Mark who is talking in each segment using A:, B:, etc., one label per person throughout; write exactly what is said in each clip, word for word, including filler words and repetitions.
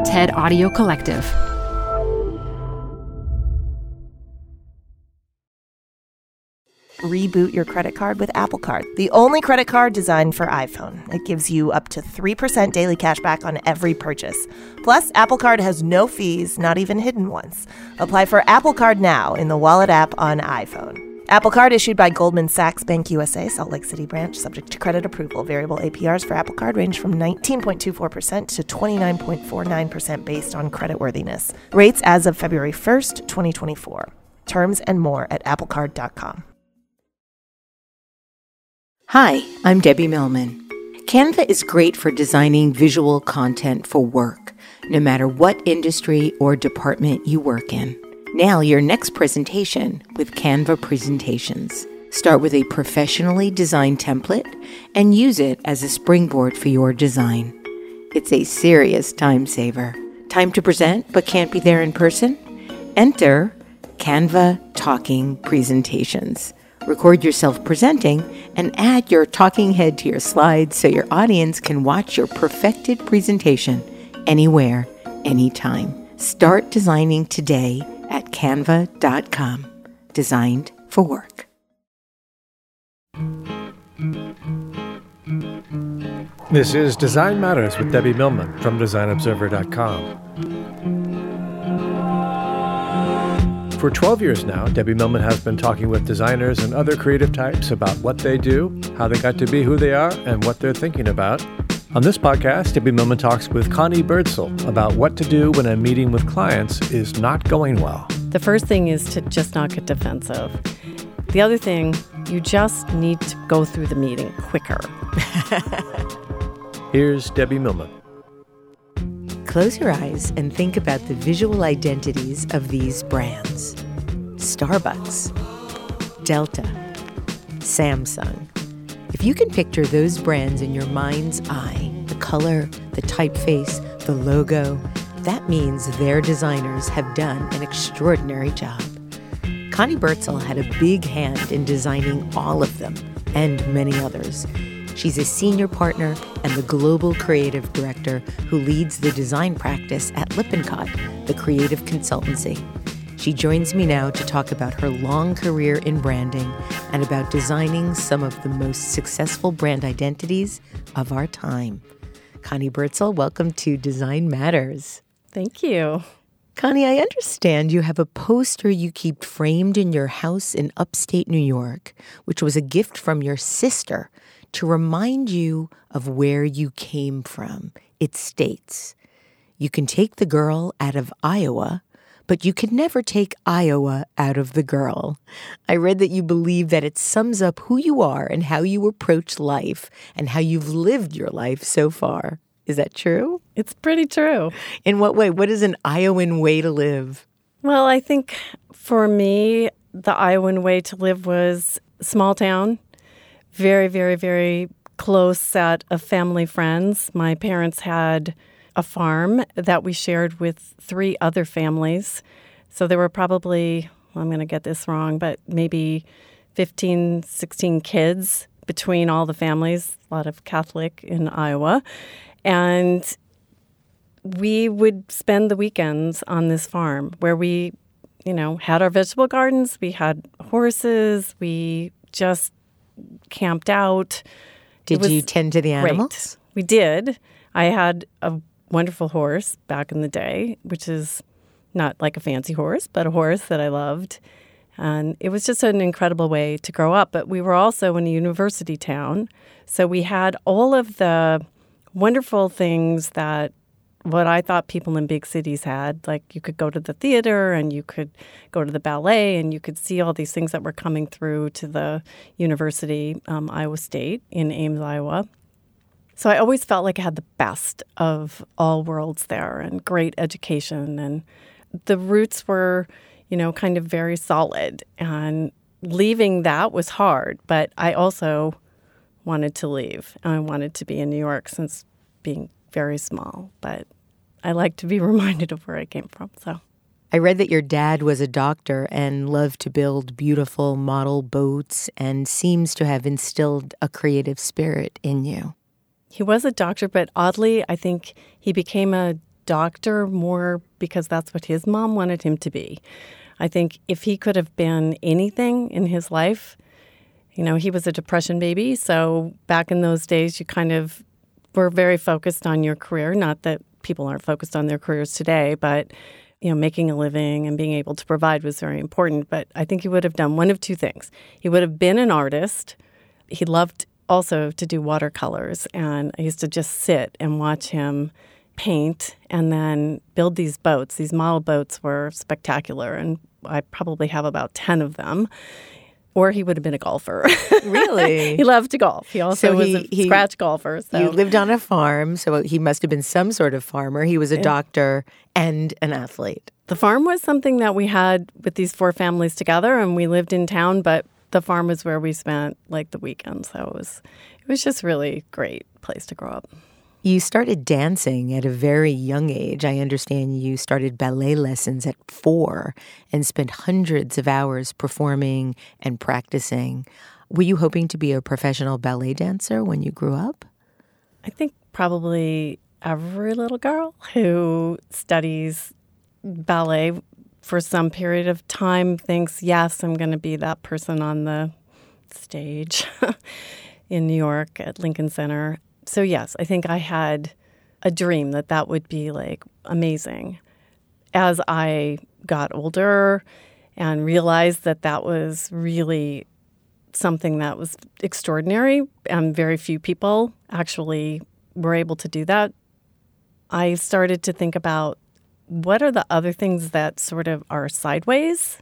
A: TED Audio Collective.
B: Reboot your credit card with Apple Card, the only credit card designed for iPhone. It gives you up to three percent daily cash back on every purchase. Plus, Apple Card has no fees, not even hidden ones. Apply for Apple Card now in the Wallet app on iPhone. Apple Card issued by Goldman Sachs Bank U S A, Salt Lake City branch, subject to credit approval. Variable A P Rs for Apple Card range from nineteen point two four percent to twenty-nine point four nine percent based on creditworthiness. Rates as of February first, twenty twenty-four. Terms and more at apple card dot com.
C: Hi, I'm Debbie Millman. Canva is great for designing visual content for work, no matter what industry or department you work in. Nail your next presentation with Canva Presentations. Start with a professionally designed template and use it as a springboard for your design. It's a serious time saver. Time to present but can't be there in person? Enter Canva Talking Presentations. Record yourself presenting and add your talking head to your slides so your audience can watch your perfected presentation anywhere, anytime. Start designing today at canva dot com. Designed for work.
D: This is Design Matters with Debbie Millman from design observer dot com. For twelve years now, Debbie Millman has been talking with designers and other creative types about what they do, how they got to be who they are, and what they're thinking about. On this podcast, Debbie Millman talks with Connie Birdsell about what to do when a meeting with clients is not going well.
E: The first thing is to just not get defensive. The other thing, you just need to go through the meeting quicker.
D: Here's Debbie Millman.
C: Close your eyes and think about the visual identities of these brands. Starbucks, Delta, Samsung. If you can picture those brands in your mind's eye, the color, the typeface, the logo, that means their designers have done an extraordinary job. Connie Birdsell had a big hand in designing all of them and many others. She's a senior partner and the global creative director who leads the design practice at Lippincott, the creative consultancy. She joins me now to talk about her long career in branding and about designing some of the most successful brand identities of our time. Connie Birdsell, welcome to Design Matters.
E: Thank you.
C: Connie, I understand you have a poster you keep framed in your house in upstate New York, which was a gift from your sister to remind you of where you came from. It states, "You can take the girl out of Iowa, but you can never take Iowa out of the girl." I read that you believe that it sums up who you are and how you approach life and how you've lived your life so far. Is that true?
E: It's pretty true.
C: In what way? What is an Iowan way to live?
E: Well, I think for me, the Iowan way to live was small town, very, very, very close set of family friends. My parents had a farm that we shared with three other families. So there were probably, well, I'm going to get this wrong, but maybe fifteen, sixteen kids between all the families, a lot of Catholic in Iowa. And we would spend the weekends on this farm where we, you know, had our vegetable gardens, we had horses, we just camped out.
C: Did you tend to the animals?
E: Great. We did. I had a wonderful horse back in the day, which is not like a fancy horse, but a horse that I loved. And it was just an incredible way to grow up. But we were also in a university town, so we had all of the wonderful things that what I thought people in big cities had. Like you could go to the theater and you could go to the ballet and you could see all these things that were coming through to the university, um, Iowa State in Ames, Iowa. So I always felt like I had the best of all worlds there and great education. And the roots were, you know, kind of very solid. And leaving that was hard, but I also wanted to leave. I wanted to be in New York since being very small, but I like to be reminded of where I came from. So
C: I read that your dad was a doctor and loved to build beautiful model boats and seems to have instilled a creative spirit in you.
E: He was a doctor, but oddly, I think he became a doctor more because that's what his mom wanted him to be. I think if he could have been anything in his life, you know, he was a depression baby. So back in those days, you kind of were very focused on your career. Not that people aren't focused on their careers today, but, you know, making a living and being able to provide was very important. But I think he would have done one of two things. He would have been an artist. He loved also to do watercolors. And I used to just sit and watch him paint and then build these boats. These model boats were spectacular, and I probably have about ten of them. Or he would have been a golfer.
C: Really?
E: He loved to golf. He also
C: So
E: was
C: he-
E: a
C: he-
E: scratch golfer. So.
C: You lived on a farm, so he must have been some sort of farmer. He was a doctor and an athlete.
E: The farm was something that we had with these four families together, and we lived in town, but the farm was where we spent like the weekends. So it was, it was just really great place to grow up.
C: You started dancing at a very young age. I understand you started ballet lessons at four and spent hundreds of hours performing and practicing. Were you hoping to be a professional ballet dancer when you grew up?
E: I think probably every little girl who studies ballet for some period of time thinks, yes, I'm going to be that person on the stage in New York at Lincoln Center. So, yes, I think I had a dream that that would be, like, amazing. As I got older and realized that that was really something that was extraordinary, and very few people actually were able to do that, I started to think about what are the other things that sort of are sideways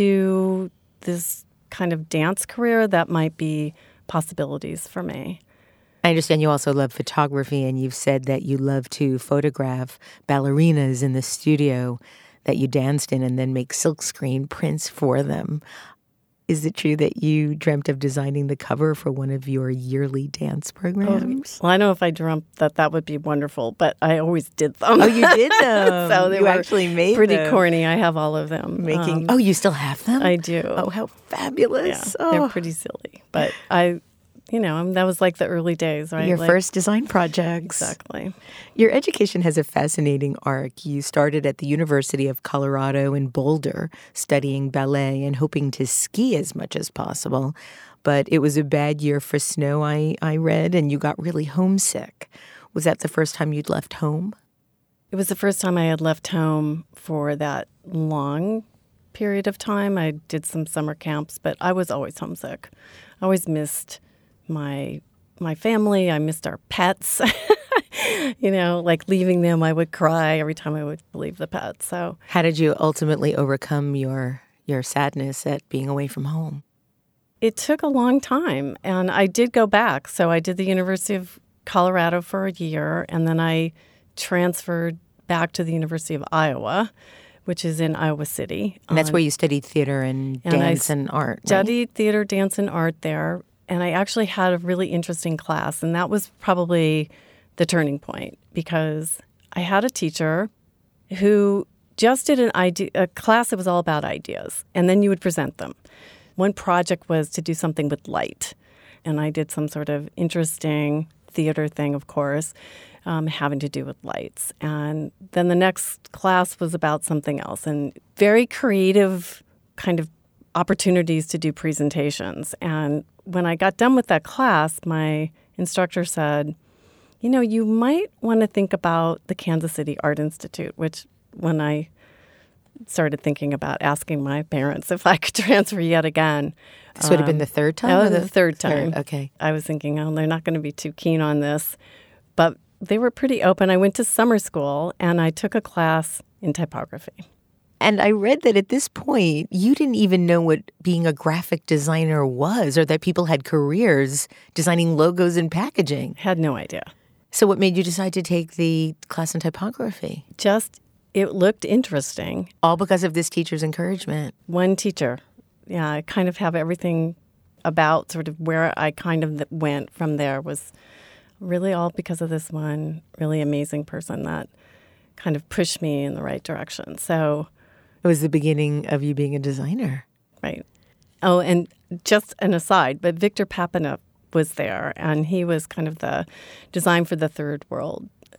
E: to this kind of dance career that might be possibilities for me.
C: I understand you also love photography, and you've said that you love to photograph ballerinas in the studio that you danced in and then make silkscreen prints for them. Is it true that you dreamt of designing the cover for one of your yearly dance programs?
E: Well, I don't know if I dreamt that that would be wonderful, but I always did them.
C: Oh, you did them.
E: So they
C: you
E: were
C: actually made
E: pretty
C: them.
E: corny. I have all of them.
C: Making.
E: Um,
C: oh, you still have them?
E: I do.
C: Oh, how
E: yeah,
C: fabulous!
E: they're
C: Oh.
E: pretty silly. But I, you know, um, that was like the early days, right?
C: Your
E: Like-
C: first design projects.
E: Exactly.
C: Your education has a fascinating arc. You started at the University of Colorado in Boulder, studying ballet and hoping to ski as much as possible. But it was a bad year for snow, I, I read, and you got really homesick. Was that the first time you'd left home?
E: It was the first time I had left home for that long period of time. I did some summer camps, but I was always homesick. I always missed my my family. I missed our pets. You know, like leaving them, I would cry every time I would leave the pets. So
C: How did you ultimately overcome your your sadness at being away from home?
E: it took a long time, and I did go back. So I did the University of Colorado for a year, and then I transferred back to the University of Iowa, which is in Iowa City.
C: And that's
E: on-
C: where you studied theater and,
E: And I
C: dance and art. right?
E: studied theater, dance, and art there. And I actually had a really interesting class. And that was probably the turning point, because I had a teacher who just did an idea, a class that was all about ideas. And then you would present them. One project was to do something with light. And I did some sort of interesting theater thing, of course, um, having to do with lights. And then the next class was about something else, and very creative kind of opportunities to do presentations. And when I got done with that class, my instructor said, you know, you might want to think about the Kansas City Art Institute, which when I started thinking about asking my parents if I could transfer yet again.
C: This would have been the third time?
E: That
C: or
E: was the third time.
C: Okay.
E: I was thinking, oh, they're not going to be too keen on this. But they were pretty open. I went to summer school, and I took a class in typography.
C: And I read that at this point, you didn't even know what being a graphic designer was, or that people had careers designing logos and packaging.
E: Had no idea.
C: So what made you decide to take the class in typography?
E: Just, it looked interesting.
C: All because of this teacher's encouragement.
E: One teacher. Yeah, I kind of have everything about sort of where I kind of went from there was really all because of this one really amazing person that kind of pushed me in the right direction. So,
C: It was the beginning of you being a designer.
E: right. Oh, and just an aside, but Victor Papineau was there, and he was kind of the design for the Third World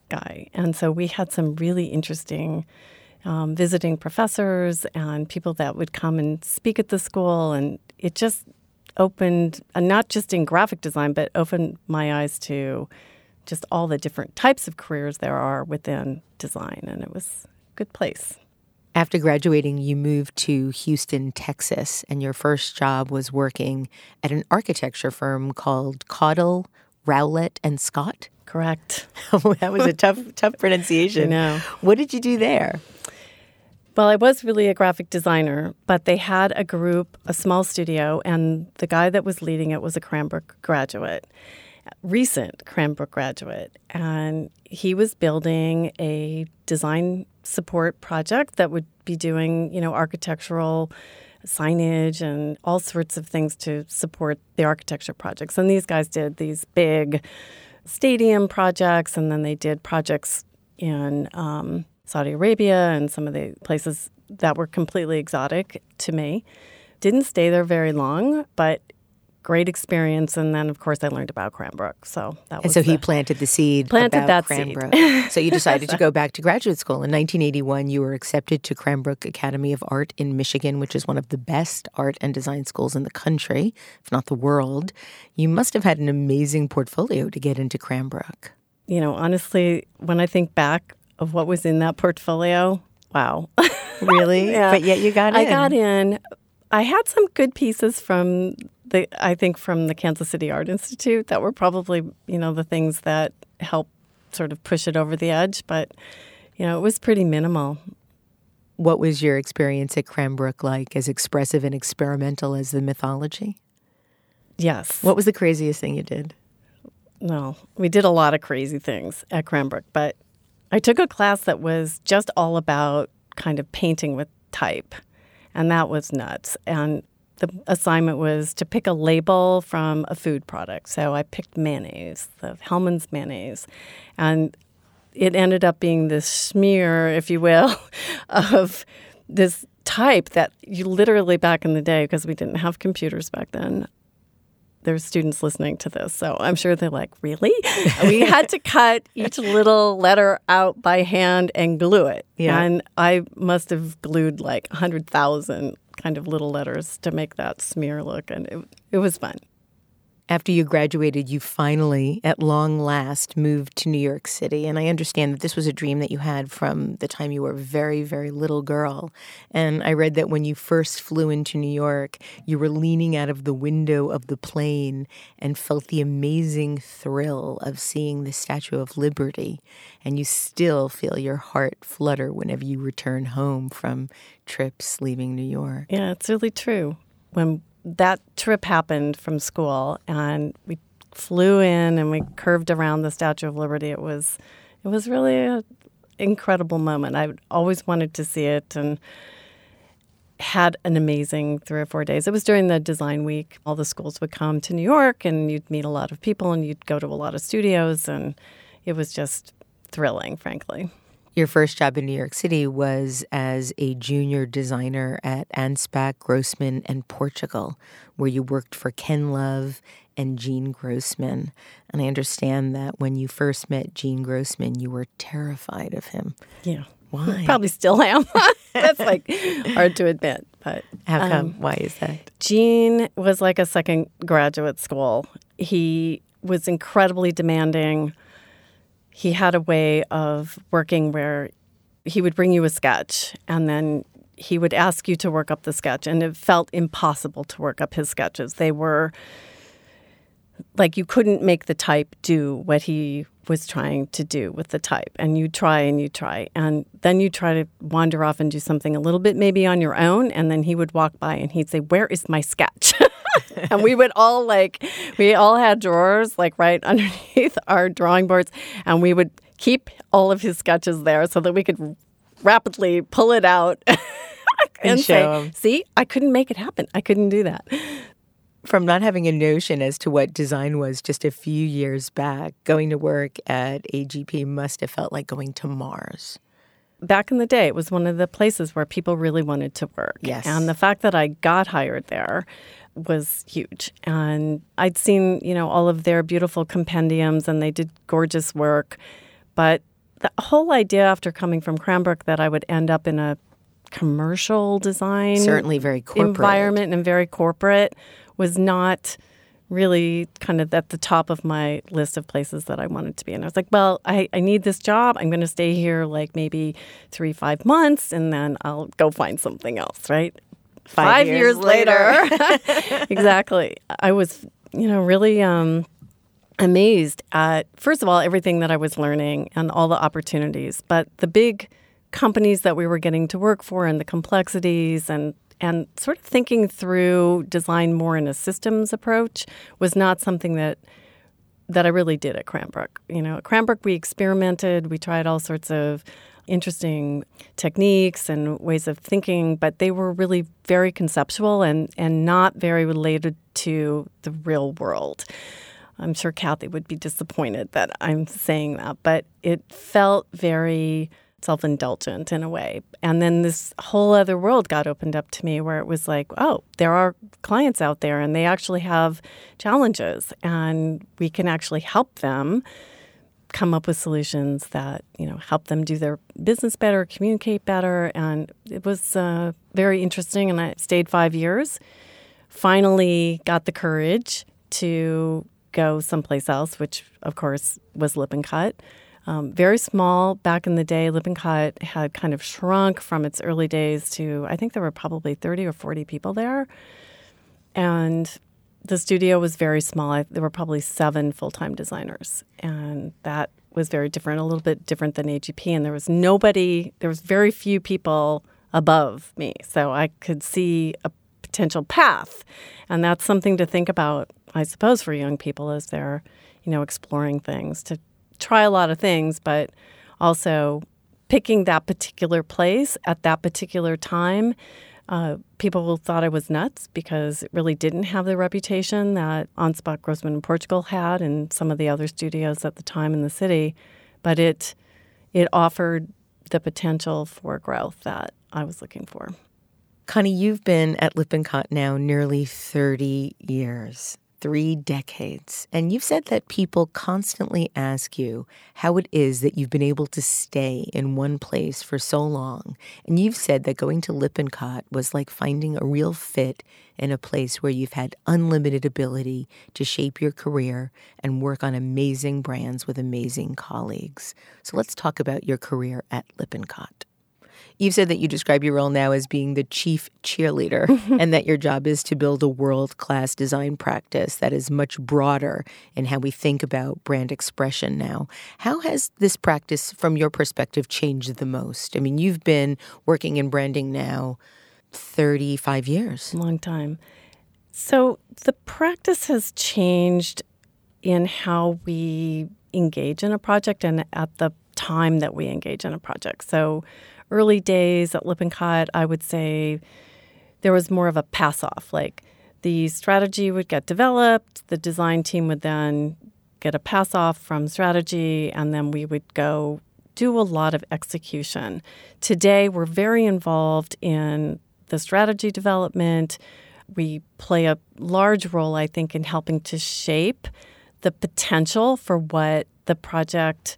E: guy. And so we had some really interesting um, visiting professors and people that would come and speak at the school. And it just opened, uh, not just in graphic design, but opened my eyes to just all the different types of careers there are within design. And it was a good place.
C: After graduating, you moved to Houston, Texas, and your first job was working at an architecture firm called Caudle, Rowlett, and Scott.
E: Correct.
C: That was a tough, tough pronunciation.
E: I know.
C: What did you do there?
E: Well, I was really a graphic designer, but they had a group, a small studio, and the guy that was leading it was a Cranbrook graduate, recent Cranbrook graduate. And he was building a design support project that would be doing, you know, architectural signage and all sorts of things to support the architecture projects. And these guys did these big stadium projects, and then they did projects in um, Saudi Arabia and some of the places that were completely exotic to me. Didn't stay there very long, but great experience. And then, of course, I learned about Cranbrook. So that
C: and
E: was
C: so he
E: the,
C: planted the seed
E: planted
C: about
E: that
C: Cranbrook.
E: seed.
C: So you decided to go back to graduate school. In nineteen eighty-one, you were accepted to Cranbrook Academy of Art in Michigan, which is one of the best art and design schools in the country, if not the world. You must have had an amazing portfolio to get into Cranbrook.
E: You know, honestly, when I think back of what was in that portfolio, wow.
C: Really?
E: Yeah.
C: But yet you got in.
E: I got in. I had some good pieces from the, I think, from the Kansas City Art Institute that were probably, you know, the things that helped sort of push it over the edge. But, you know, it was pretty minimal.
C: What was your experience at Cranbrook like, as expressive and experimental as the mythology?
E: Yes.
C: What was the craziest thing you did?
E: No, we did a lot of crazy things at Cranbrook, but I took a class that was just all about kind of painting with type, and that was nuts. And the assignment was to pick a label from a food product. So I picked mayonnaise, the Hellmann's mayonnaise, and it ended up being this smear, if you will, of this type that you literally, back in the day, because we didn't have computers back then, there's students listening to this, so I'm sure they're like, really? We had to cut each little letter out by hand and glue it.
C: Yeah.
E: And I must have glued like one hundred thousand kind of little letters to make that smear look, and it, it was fun.
C: After you graduated, you finally, at long last, moved to New York City. And I understand that this was a dream that you had from the time you were a very, very little girl. And I read that when you first flew into New York, you were leaning out of the window of the plane and felt the amazing thrill of seeing the Statue of Liberty. And you still feel your heart flutter whenever you return home from trips leaving New York.
E: Yeah, it's really true. When that trip happened from school, and we flew in and we curved around the Statue of Liberty. It was, it was really an incredible moment. I always wanted to see it, and had an amazing three or four days. It was during the design week. All the schools would come to New York, and you'd meet a lot of people, and you'd go to a lot of studios, and it was just thrilling, frankly.
C: Your first job in New York City was as a junior designer at Ansbach, Grossman, and Portugal, where you worked for Ken Love and Jean Grossman. And I understand that when you first met Jean Grossman, you were terrified of him.
E: Yeah.
C: Why?
E: Probably still am. That's like hard to admit. But
C: how come?
E: Um,
C: Why is that?
E: Jean was like a second graduate school. He was incredibly demanding. He had a way of working where he would bring you a sketch, and then he would ask you to work up the sketch, and it felt impossible to work up his sketches. They were like you couldn't make the type do what he was trying to do with the type, and you try and you try, and then you try to wander off and do something a little bit maybe on your own, and then he would walk by and he'd say, "Where is my sketch?" And we would all like, we all had drawers like right underneath our drawing boards, and we would keep all of his sketches there so that we could rapidly pull it out and,
C: and
E: say,
C: show him.
E: "See, I couldn't make it happen. I couldn't do that."
C: From not having a notion as to what design was just a few years back, going to work at A G P must have felt like going to Mars.
E: Back in the day, it was one of the places where people really wanted to work.
C: Yes.
E: And the fact that I got hired there was huge. And I'd seen, you know, all of their beautiful compendiums, and they did gorgeous work. But the whole idea after coming from Cranbrook that I would end up in a commercial design
C: certainly very corporate
E: environment and very corporate was not really kind of at the top of my list of places that I wanted to be. And I was like, well, I, I need this job. I'm going to stay here like maybe three, five months, and then I'll go find something else, right?
C: Five,
E: five
C: years,
E: years later.
C: later.
E: Exactly. I was, you know, really um, amazed at, first of all, everything that I was learning and all the opportunities. But the big companies that we were getting to work for and the complexities and And sort of thinking through design more in a systems approach was not something that that I really did at Cranbrook. You know, at Cranbrook, we experimented. We tried all sorts of interesting techniques and ways of thinking, but they were really very conceptual and, and not very related to the real world. I'm sure Kathy would be disappointed that I'm saying that, but it felt very self-indulgent in a way. And then this whole other world got opened up to me where it was like, oh, there are clients out there and they actually have challenges and we can actually help them come up with solutions that, you know, help them do their business better, communicate better. And it was uh, very interesting. And I stayed five years, finally got the courage to go someplace else, which of course was Lippincott. Um, very small back in the day. Lippincott had kind of shrunk from its early days to, I think there were probably thirty or forty people there. And the studio was very small. I, there were probably seven full-time designers. And that was very different, a little bit different than A G P. And there was nobody, there was very few people above me. So I could see a potential path. And that's something to think about, I suppose, for young people as they're, you know, exploring things, to try a lot of things, but also picking that particular place at that particular time. Uh, people thought I was nuts because it really didn't have the reputation that Ansbach, Grossman, and Portugal had and some of the other studios at the time in the city. But it it offered the potential for growth that I was looking for.
C: Connie, you've been at Lippincott now nearly thirty years. Three decades. And you've said that people constantly ask you how it is that you've been able to stay in one place for so long. And you've said that going to Lippincott was like finding a real fit in a place where you've had unlimited ability to shape your career and work on amazing brands with amazing colleagues. So let's talk about your career at Lippincott. You've said that you describe your role now as being the chief cheerleader and that your job is to build a world-class design practice that is much broader in how we think about brand expression now. How has this practice, from your perspective, changed the most? I mean, you've been working in branding now thirty-five years.
E: Long time. So the practice has changed in how we engage in a project and at the time that we engage in a project. So early days at Lippincott, I would say there was more of a pass-off. Like the strategy would get developed, the design team would then get a pass-off from strategy, and then we would go do a lot of execution. Today, we're very involved in the strategy development. We play a large role, I think, in helping to shape the potential for what the project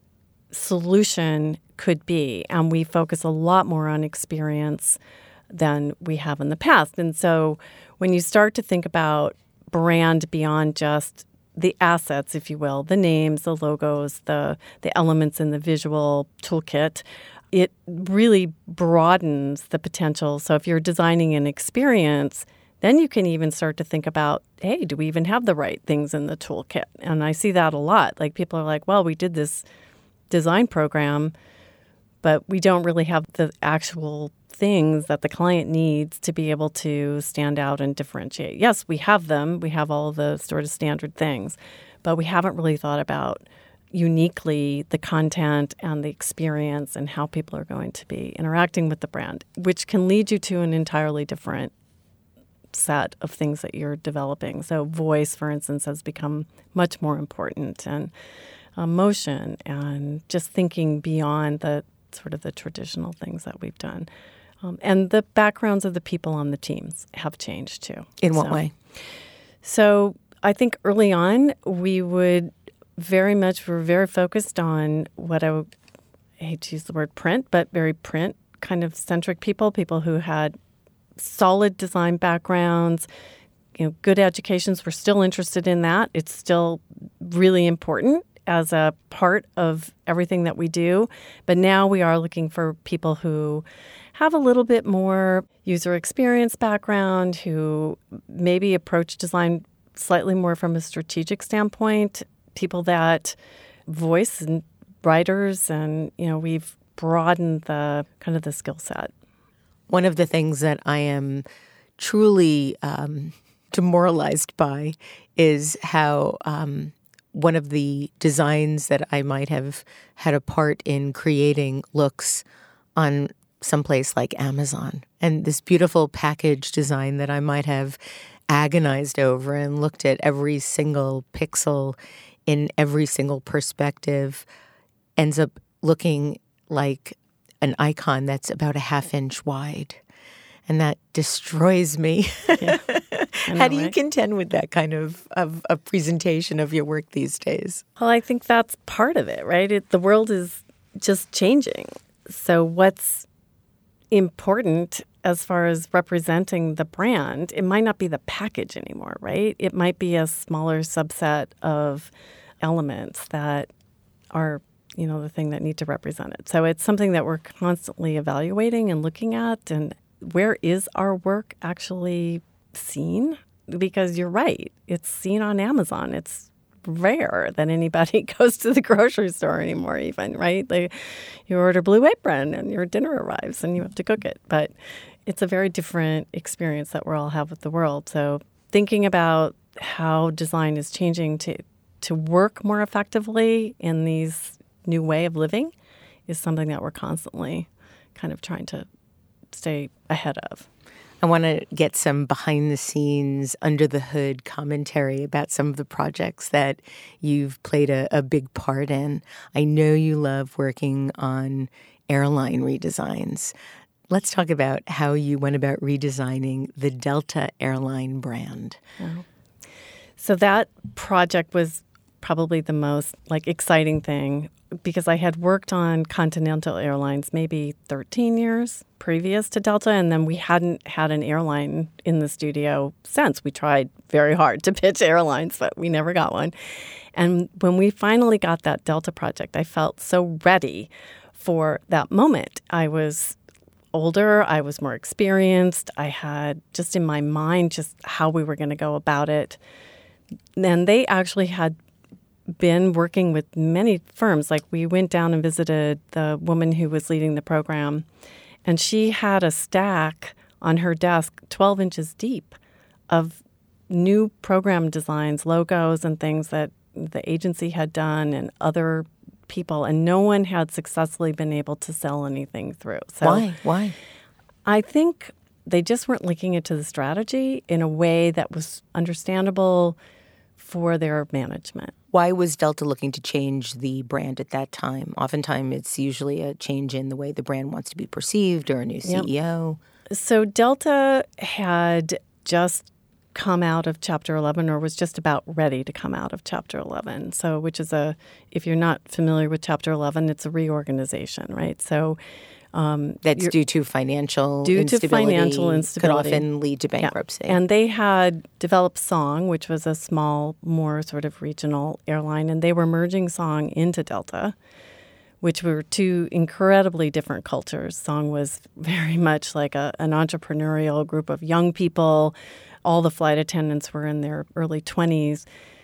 E: solution could be. And we focus a lot more on experience than we have in the past. And so when you start to think about brand beyond just the assets, if you will, the names, the logos, the the elements in the visual toolkit, it really broadens the potential. So if you're designing an experience, then you can even start to think about, hey, do we even have the right things in the toolkit? And I see that a lot. Like people are like, well, we did this design program, but we don't really have the actual things that the client needs to be able to stand out and differentiate. Yes, we have them. We have all the sort of standard things, but we haven't really thought about uniquely the content and the experience and how people are going to be interacting with the brand, which can lead you to an entirely different set of things that you're developing. So voice, for instance, has become much more important, and emotion, and just thinking beyond the sort of the traditional things that we've done. Um, and the backgrounds of the people on the teams have changed too.
C: In what
E: so,
C: way?
E: So I think early on we would very much, we're very focused on what I I hate to use the word print, but very print kind of centric people, people who had solid design backgrounds, you know, good educations. We're still interested in that. It's still really important as a part of everything that we do. But now we are looking for people who have a little bit more user experience background, who maybe approach design slightly more from a strategic standpoint, people that voice and writers, and, you know, we've broadened the kind of the skill set.
C: One of the things that I am truly um, demoralized by is how um, one of the designs that I might have had a part in creating looks on someplace like Amazon. And this beautiful package design that I might have agonized over and looked at every single pixel in every single perspective ends up looking like an icon that's about a half inch wide. And that destroys me. Yeah. Know, How do you right? contend with that kind of, of a presentation of your work these days?
E: Well, I think that's part of it, right? It, the world is just changing. So what's important as far as representing the brand, it might not be the package anymore, right? It might be a smaller subset of elements that are, you know, the thing that need to represent it. So it's something that we're constantly evaluating and looking at. And where is our work actually seen? Because you're right, it's seen on Amazon. It's rare that anybody goes to the grocery store anymore even, right? They, you order Blue Apron and your dinner arrives and you have to cook it. But it's a very different experience that we all have with the world. So thinking about how design is changing to to work more effectively in these new way of living is something that we're constantly kind of trying to stay ahead of.
C: I want to get some behind-the-scenes, under-the-hood commentary about some of the projects that you've played a, a big part in. I know you love working on airline redesigns. Let's talk about how you went about redesigning the Delta airline brand.
E: Oh. So that project was probably the most like exciting thing because I had worked on Continental Airlines maybe thirteen years previous to Delta, and then we hadn't had an airline in the studio since. We tried very hard to pitch airlines, but we never got one. And when we finally got that Delta project, I felt so ready for that moment. I was older, I was more experienced, I had just in my mind just how we were going to go about it. And they actually had been working with many firms. Like we went down and visited the woman who was leading the program, and she had a stack on her desk twelve inches deep of new program designs, logos and things that the agency had done and other people, and no one had successfully been able to sell anything through. So
C: Why? Why?
E: I think they just weren't linking it to the strategy in a way that was understandable for their management.
C: Why was Delta looking to change the brand at that time? Oftentimes, it's usually a change in the way the brand wants to be perceived or a new C E O.
E: Yep. So Delta had just come out of Chapter eleven, or was just about ready to come out of Chapter eleven. So, which is a, if you're not familiar with Chapter eleven, it's a reorganization, right? So
C: um, that's due to financial
E: due
C: instability.
E: to financial instability,
C: could often lead to bankruptcy.
E: Yeah. And they had developed Song, which was a small, more sort of regional airline, and they were merging Song into Delta, which were two incredibly different cultures. Song was very much like a, an entrepreneurial group of young people. All the flight attendants were in their early twenties,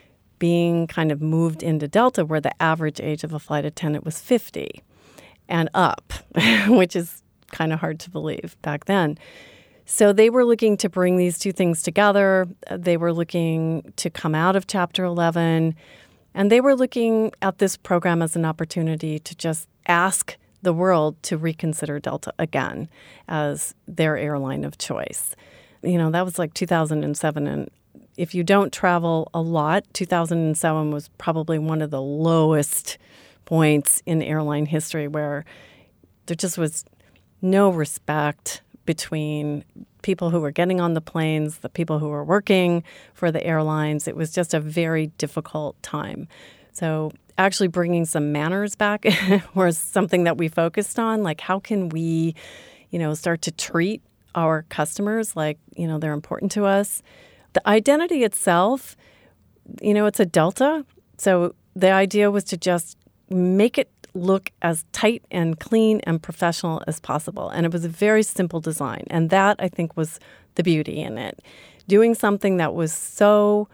E: being kind of moved into Delta, where the average age of a flight attendant was fifty and up, which is kind of hard to believe back then. So they were looking to bring these two things together. They were looking to come out of Chapter eleven, and they were looking at this program as an opportunity to just ask the world to reconsider Delta again as their airline of choice. You know, that was like two thousand seven, and if you don't travel a lot, two thousand seven was probably one of the lowest points in airline history where there just was no respect between people who were getting on the planes, the people who were working for the airlines. It was just a very difficult time. So actually bringing some manners back was something that we focused on. Like, how can we, you know, start to treat our customers like, you know, they're important to us. The identity itself, you know, it's a delta. So the idea was to just make it look as tight and clean and professional as possible. And it was a very simple design. And that, I think, was the beauty in it. Doing something that was so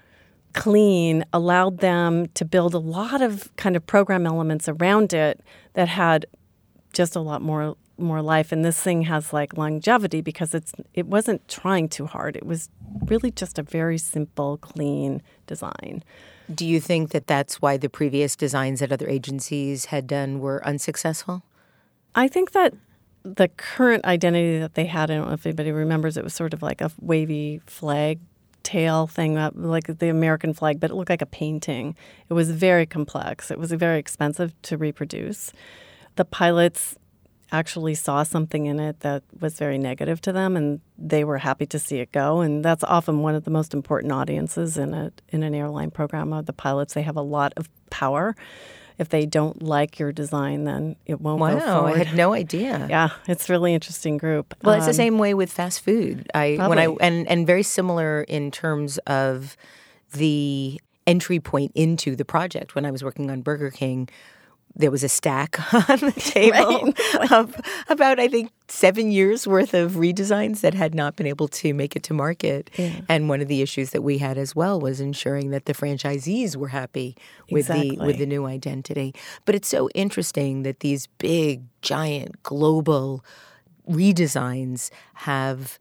E: clean allowed them to build a lot of kind of program elements around it that had just a lot more more life. And this thing has like longevity because it's it wasn't trying too hard. It was really just a very simple, clean design.
C: Do you think that that's why the previous designs that other agencies had done were unsuccessful?
E: I think that the current identity that they had, I don't know if anybody remembers, it was sort of like a wavy flag tail thing, like the American flag, but it looked like a painting. It was very complex. It was very expensive to reproduce. The pilots actually saw something in it that was very negative to them, and they were happy to see it go. And that's often one of the most important audiences in a in an airline program are the pilots. They have a lot of power. If they don't like your design, then it won't
C: wow,
E: go forward.
C: I had no idea.
E: Yeah, it's a really interesting group.
C: Well, it's
E: um,
C: the same way with fast food. I
E: probably.
C: when I and and very similar in terms of the entry point into the project. When I was working on Burger King, there was a stack on the table
E: right.
C: of about, I think, seven years worth of redesigns that had not been able to make it to market.
E: Yeah.
C: And one of the issues that we had as well was ensuring that the franchisees were happy with
E: exactly.
C: the with the new identity. But it's so interesting that these big, giant, global redesigns have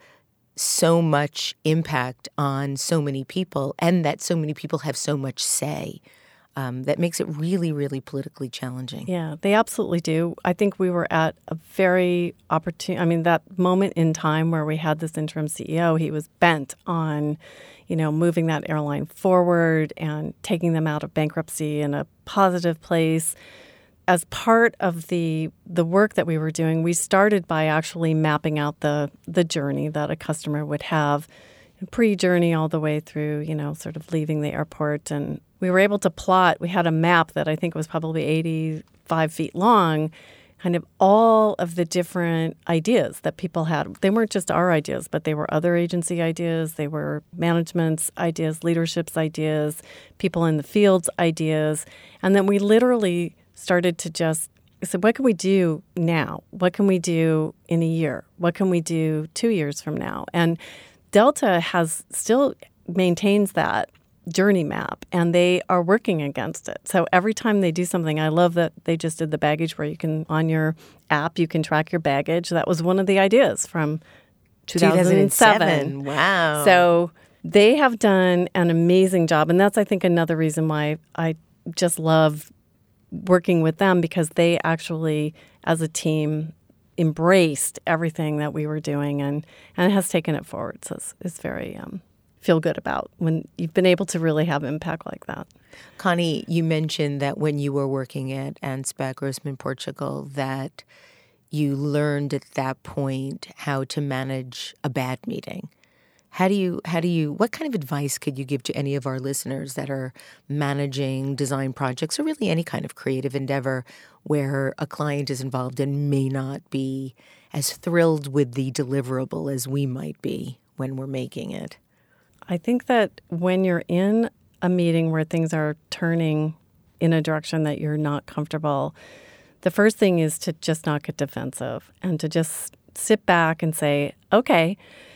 C: so much impact on so many people, and that so many people have so much say. Um, that makes it really, really politically challenging.
E: Yeah, they absolutely do. I think we were at a very opportune, I mean, that moment in time where we had this interim C E O, he was bent on, you know, moving that airline forward and taking them out of bankruptcy in a positive place. As part of the the work that we were doing, we started by actually mapping out the the journey that a customer would have, pre-journey all the way through, you know, sort of leaving the airport. And we were able to plot, we had a map that I think was probably eighty-five feet long, kind of all of the different ideas that people had. They weren't just our ideas, but they were other agency ideas. They were management's ideas, leadership's ideas, people in the field's ideas. And then we literally started to just say, what can we do now? What can we do in a year? What can we do two years from now? And Delta has still maintains that journey map, and they are working against it. So every time they do something, I love that they just did the baggage where you can, on your app, you can track your baggage. That was one of the ideas from two thousand seven.
C: Wow.
E: So they have done an amazing job, and that's, I think, another reason why I just love working with them, because they actually, as a team, embraced everything that we were doing, and, and it has taken it forward. So it's, it's very um, feel good about when you've been able to really have impact like that.
C: Connie, you mentioned that when you were working at ANSPAC Grossman Portugal, that you learned at that point how to manage a bad meeting. How do you, how do you, what kind of advice could you give to any of our listeners that are managing design projects or really any kind of creative endeavor where a client is involved and may not be as thrilled with the deliverable as we might be when we're making it?
E: I think that when you're in a meeting where things are turning in a direction that you're not comfortable, the first thing is to just not get defensive and to just sit back and say, okay,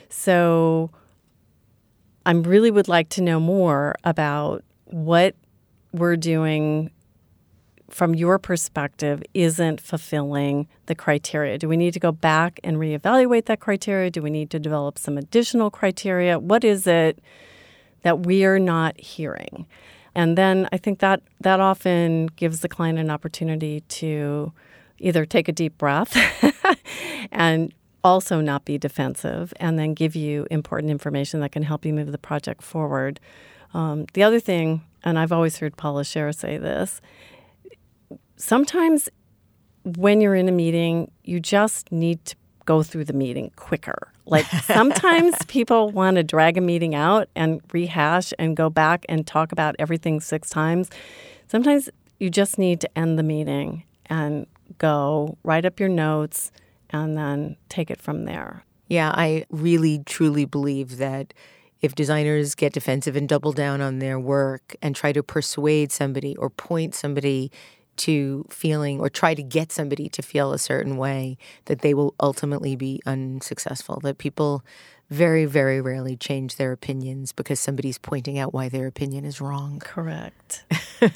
E: so I really would like to know more about what we're doing from your perspective isn't fulfilling the criteria. Do we need to go back and reevaluate that criteria? Do we need to develop some additional criteria? What is it that we are not hearing? And then I think that that often gives the client an opportunity to either take a deep breath and also not be defensive, and then give you important information that can help you move the project forward. Um, the other thing, and I've always heard Paula Scher say this, sometimes when you're in a meeting, you just need to go through the meeting quicker. Like sometimes people want to drag a meeting out and rehash and go back and talk about everything six times. Sometimes you just need to end the meeting and go, write up your notes, and then take it from there.
C: Yeah, I really, truly believe that if designers get defensive and double down on their work and try to persuade somebody or point somebody to feeling or try to get somebody to feel a certain way, that they will ultimately be unsuccessful, that people very, very rarely change their opinions because somebody's pointing out why their opinion is wrong.
E: Correct.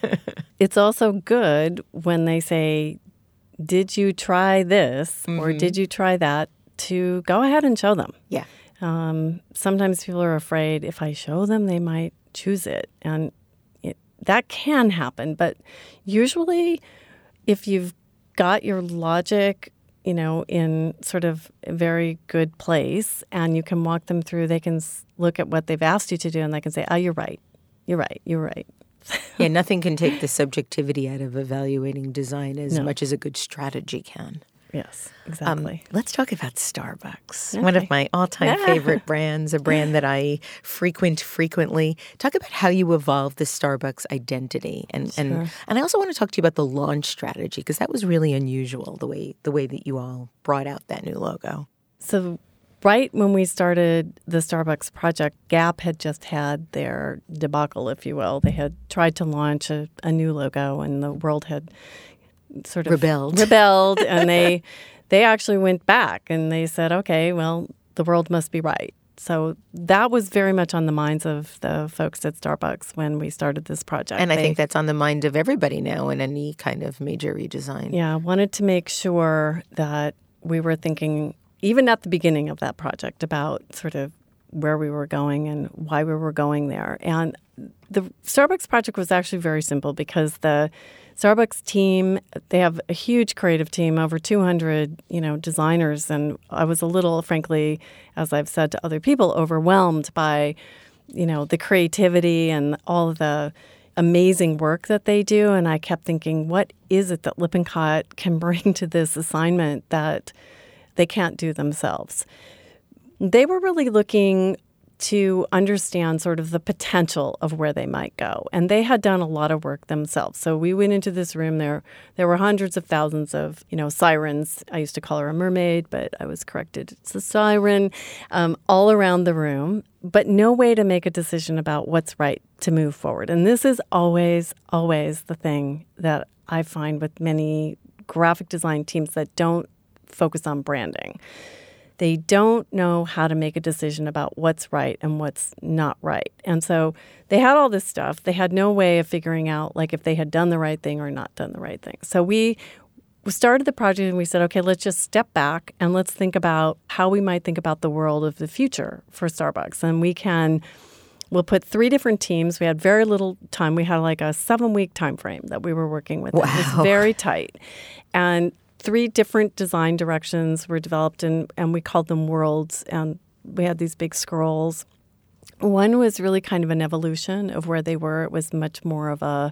E: It's also good when they say, did you try this mm-hmm. or did you try that, to go ahead and show them.
C: Yeah.
E: Um, sometimes people are afraid if I show them, they might choose it. And it, that can happen. But usually if you've got your logic, you know, in sort of a very good place and you can walk them through, they can s- look at what they've asked you to do and they can say, oh, you're right. You're right. You're right.
C: Yeah, nothing can take the subjectivity out of evaluating design as
E: No.
C: much as a good strategy can.
E: Yes, exactly.
C: Um, let's talk about Starbucks,
E: Okay.
C: one of my all-time
E: Yeah.
C: favorite brands, a brand that I frequent frequently. Talk about how you evolved the Starbucks identity. And,
E: Sure.
C: and, and I also want to talk to you about the launch strategy, because that was really unusual, the way the way that you all brought out that new logo.
E: So right when we started the Starbucks project, Gap had just had their debacle, if you will. They had tried to launch a, a new logo, and the world had sort of
C: Rebelled.
E: Rebelled, and they they actually went back and they said, okay, well, the world must be right. So that was very much on the minds of the folks at Starbucks when we started this project.
C: And I
E: They-
C: think that's on the mind of everybody now in any kind of major redesign.
E: Yeah, I wanted to make sure that we were thinking, even at the beginning of that project, about sort of where we were going and why we were going there. And the Starbucks project was actually very simple because the Starbucks team, they have a huge creative team, over two hundred, you know, designers. And I was a little, frankly, as I've said to other people, overwhelmed by, you know, the creativity and all of the amazing work that they do. And I kept thinking, what is it that Lippincott can bring to this assignment that they can't do themselves? They were really looking to understand sort of the potential of where they might go. And they had done a lot of work themselves. So we went into this room. There there were hundreds of thousands of, you know, sirens. I used to call her a mermaid, but I was corrected. It's a siren um, all around the room, but no way to make a decision about what's right to move forward. And this is always, always the thing that I find with many graphic design teams that don't focus on branding. They don't know how to make a decision about what's right and what's not right. And so they had all this stuff. They had no way of figuring out, like, if they had done the right thing or not done the right thing. So we started the project and we said, okay, let's just step back and let's think about how we might think about the world of the future for Starbucks. And we can, we'll put three different teams. We had very little time. We had like a seven-week time frame that we were working with.
C: Wow.
E: It was very tight. And three different design directions were developed, and, and we called them worlds. And we had these big scrolls. One was really kind of an evolution of where they were. It was much more of a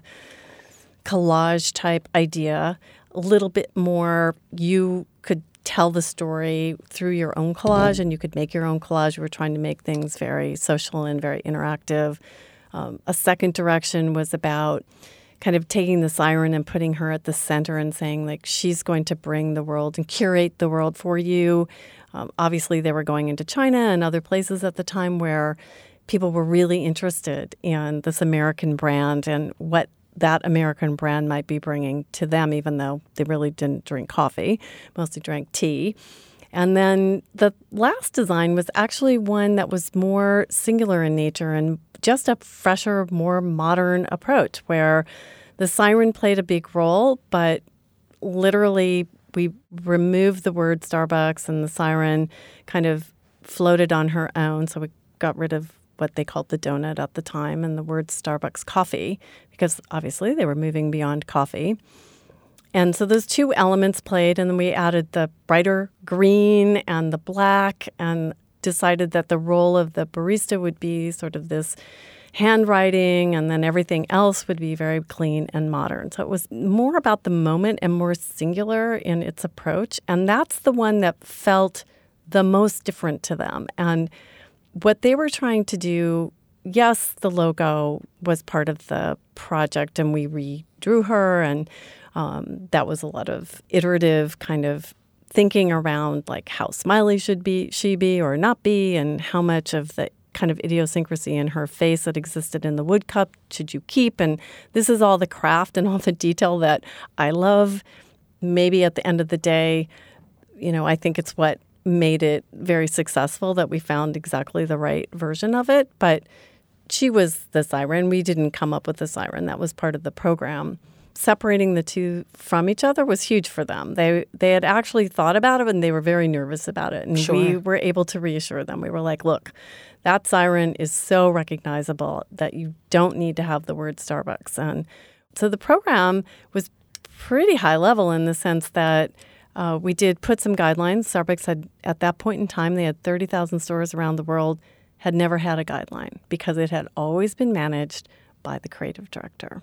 E: collage type idea, a little bit more you could tell the story through your own collage, and you could make your own collage. We were trying to make things very social and very interactive. Um, a second direction was about kind of taking the siren and putting her at the center and saying, like, she's going to bring the world and curate the world for you. Um, obviously, they were going into China and other places at the time where people were really interested in this American brand and what that American brand might be bringing to them, even though they really didn't drink coffee, mostly drank tea. And then the last design was actually one that was more singular in nature and just a fresher, more modern approach where the siren played a big role, but literally we removed the word Starbucks and the siren kind of floated on her own. So we got rid of what they called the donut at the time and the word Starbucks coffee, because obviously they were moving beyond coffee. And so those two elements played, and then we added the brighter green and the black and decided that the role of the barista would be sort of this handwriting, and then everything else would be very clean and modern. So it was more about the moment and more singular in its approach. And that's the one that felt the most different to them. And what they were trying to do yes, the logo was part of the project, and we redrew her, and um, that was a lot of iterative kind of thinking around like how smiley should be she be or not be, and how much of the kind of idiosyncrasy in her face that existed in the wood cup should you keep. And this is all the craft and all the detail that I love. Maybe at the end of the day, you know, I think it's what made it very successful that we found exactly the right version of it. But she was the siren. We didn't come up with the siren. That was part of the program. Separating the two from each other was huge for them. They they had actually thought about it, and they were very nervous about it. And
C: Sure.
E: we were able to reassure them. We were like, look, that siren is so recognizable that you don't need to have the word Starbucks. And so the program was pretty high level in the sense that uh, we did put some guidelines. Starbucks had, at that point in time, they had thirty thousand stores around the world, had never had a guideline because it had always been managed by the creative director.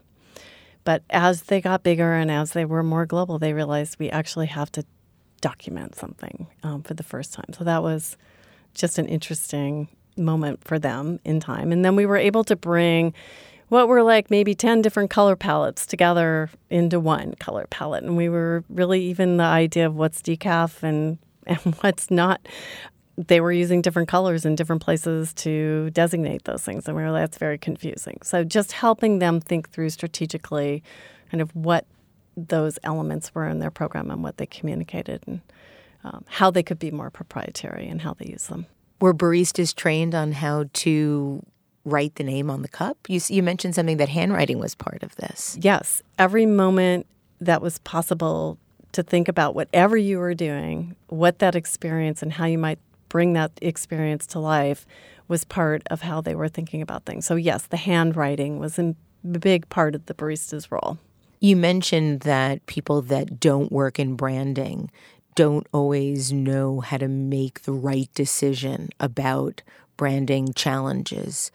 E: But as they got bigger and as they were more global, they realized we actually have to document something um, for the first time. So that was just an interesting moment for them in time. And then we were able to bring what were like maybe ten different color palettes together into one color palette. And we were really even the idea of what's decaf and, and what's not. They were using different colors in different places to designate those things. And we were like, that's very confusing. So just helping them think through strategically kind of what those elements were in their program and what they communicated and um, how they could be more proprietary and how they use them.
C: Were baristas trained on how to write the name on the cup? You, you mentioned something that handwriting was part of this.
E: Yes. Every moment that was possible to think about whatever you were doing, what that experience and how you might bring that experience to life was part of how they were thinking about things. So yes, the handwriting was a big part of the barista's role.
C: You mentioned that people that don't work in branding don't always know how to make the right decision about branding challenges.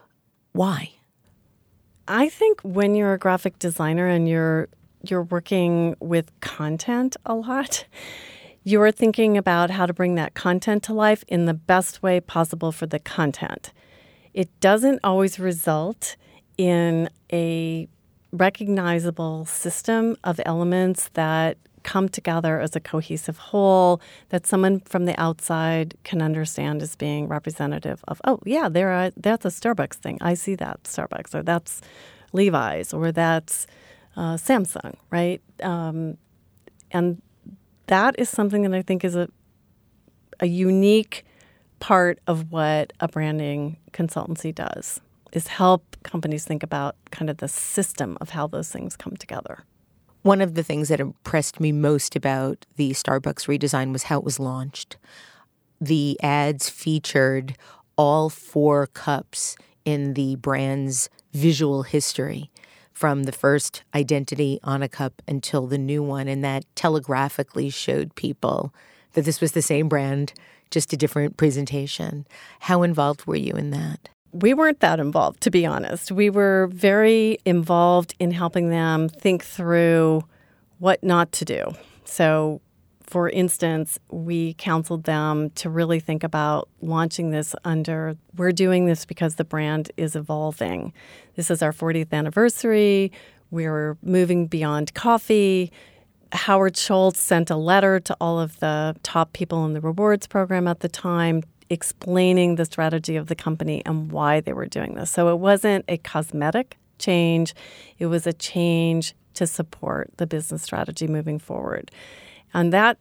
C: Why?
E: I think when you're a graphic designer and you're you're working with content a lot, you're thinking about how to bring that content to life in the best way possible for the content. It doesn't always result in a recognizable system of elements that come together as a cohesive whole that someone from the outside can understand as being representative of, oh, yeah, there are, that's a Starbucks thing. I see that Starbucks, or that's Levi's, or that's uh, Samsung, right? Um, and that is something that I think is a a unique part of what a branding consultancy does, is help companies think about kind of the system of how those things come together.
C: One of the things that impressed me most about the Starbucks redesign was how it was launched. The ads featured all four cups in the brand's visual history, from the first identity on a cup until the new one, and that telegraphically showed people that this was the same brand, just a different presentation. How involved were you in that?
E: We weren't that involved, to be honest. We were very involved in helping them think through what not to do. So, for instance, we counseled them to really think about launching this under, we're doing this because the brand is evolving. This is our fortieth anniversary. We're moving beyond coffee. Howard Schultz sent a letter to all of the top people in the rewards program at the time, explaining the strategy of the company and why they were doing this. So it wasn't a cosmetic change. It was a change to support the business strategy moving forward. And that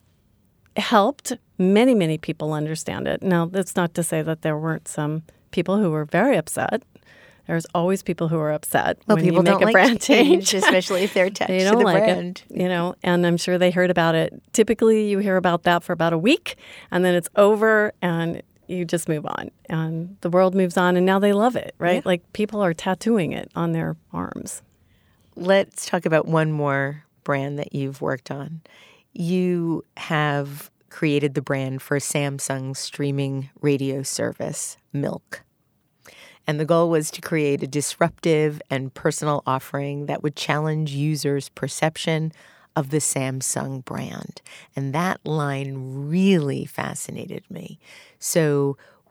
E: helped many, many people understand it. Now, that's not to say that there weren't some people who were very upset. There's always people who are upset
C: well,
E: when
C: people
E: you make
C: don't
E: a
C: like
E: brand change,
C: especially if they're attached
E: they
C: to
E: don't
C: the
E: like
C: brand.
E: It, you know, and I'm sure they heard about it. Typically, you hear about that for about a week, and then it's over, and you just move on. And the world moves on, and now they love it, right?
C: Yeah.
E: Like, people are tattooing it on their arms.
C: Let's talk about one more brand that you've worked on. You have created the brand for Samsung's streaming radio service, Milk. And the goal was to create a disruptive and personal offering that would challenge users' perception of the Samsung brand. And that line really fascinated me. So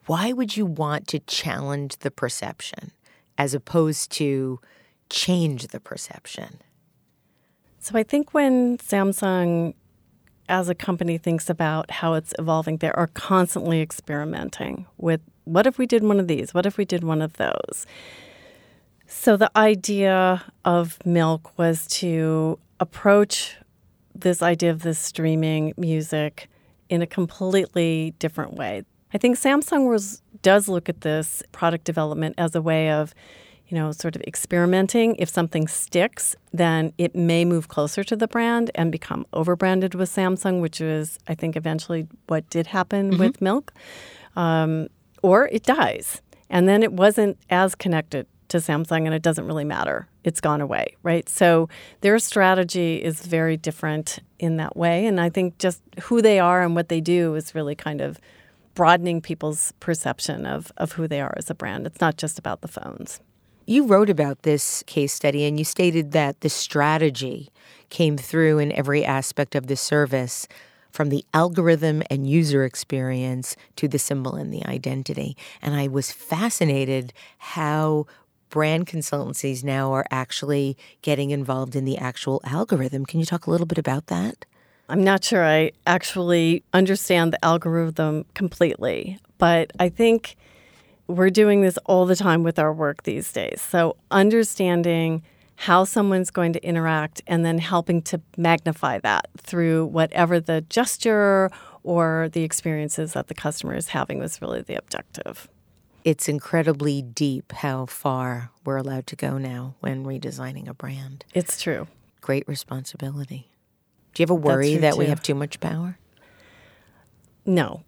C: Why would you want to challenge the perception as opposed to change the perception?
E: So I think when Samsung as a company thinks about how it's evolving, they are constantly experimenting with what if we did one of these? What if we did one of those? So the idea of Milk was to approach this idea of this streaming music in a completely different way. I think Samsung was, does look at this product development as a way of, you know, sort of experimenting. If something sticks, then it may move closer to the brand and become over-branded with Samsung, which is, I think, eventually what did happen mm-hmm. with Milk. Um, or it dies. And then it wasn't as connected to Samsung, and it doesn't really matter. It's gone away, right? So their strategy is very different in that way. And I think just who they are and what they do is really kind of broadening people's perception of, of who they are as a brand. It's not just about the phones.
C: You wrote about this case study, and you stated that the strategy came through in every aspect of the service, from the algorithm and user experience to the symbol and the identity. And I was fascinated how brand consultancies now are actually getting involved in the actual algorithm. Can you talk a little bit about that?
E: I'm not sure I actually understand the algorithm completely, but I think we're doing this all the time with our work these days. So understanding how someone's going to interact and then helping to magnify that through whatever the gesture or the experiences that the customer is having was really the objective.
C: It's incredibly deep how far we're allowed to go now when redesigning a brand.
E: It's true.
C: Great responsibility. Do you ever worry that we have too much power?
E: No.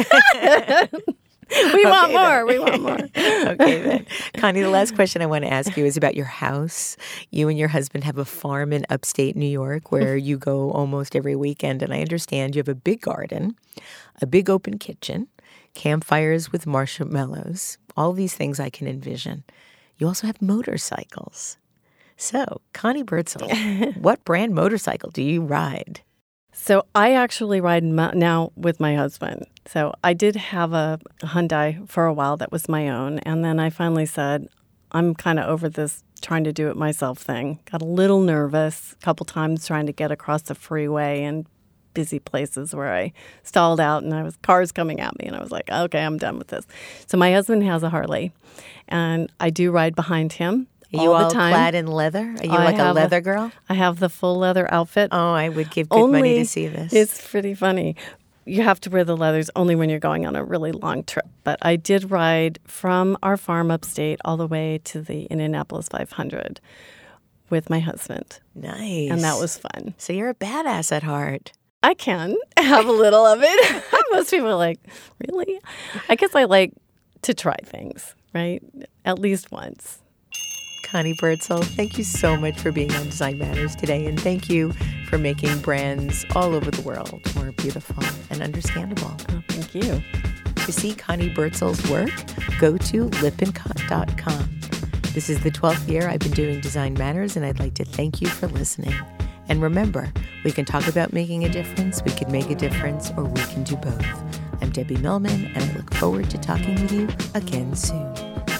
E: We want
C: okay,
E: more.
C: Then.
E: We want more.
C: Okay, then. Connie, the last question I want to ask you is about your house. You and your husband have a farm in upstate New York where you go almost every weekend. And I understand you have a big garden, a big open kitchen, campfires with marshmallows, all these things I can envision. You also have motorcycles. So, Connie Birdsall, what brand motorcycle do you ride?
E: So I actually ride my, now with my husband. So I did have a Hyundai for a while that was my own. And then I finally said, I'm kind of over this trying to do it myself thing. Got a little nervous a couple times trying to get across the freeway and busy places where I stalled out and I was cars coming at me. And I was like, okay, I'm done with this. So my husband has a Harley and I do ride behind him.
C: Are you all, all clad in leather? Are you I like a leather a, girl?
E: I have the full leather outfit.
C: Oh, I would give good
E: only,
C: money to see this.
E: It's pretty funny. You have to wear the leathers only when you're going on a really long trip. But I did ride from our farm upstate all the way to the Indianapolis five hundred with my husband.
C: Nice.
E: And that was fun.
C: So you're a badass at heart.
E: I can have a little of it. Most people are like, really? I guess I like to try things, right? At least once.
C: Connie Birdsall, thank you so much for being on Design Matters today, and thank you for making brands all over the world more beautiful and understandable.
E: Oh, thank you.
C: To see Connie Birdsall's work, go to lip and cut dot com. This is the twelfth year I've been doing Design Matters, and I'd like to thank you for listening. And remember, we can talk about making a difference, we can make a difference, or we can do both. I'm Debbie Millman, and I look forward to talking with you again soon.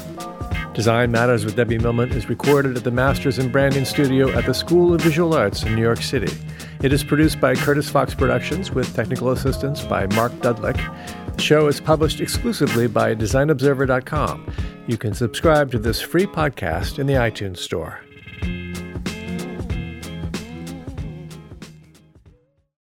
D: Design Matters with Debbie Millman is recorded at the Masters in Branding Studio at the School of Visual Arts in New York City. It is produced by Curtis Fox Productions with technical assistance by Mark Dudlick. The show is published exclusively by design observer dot com. You can subscribe to this free podcast in the iTunes Store.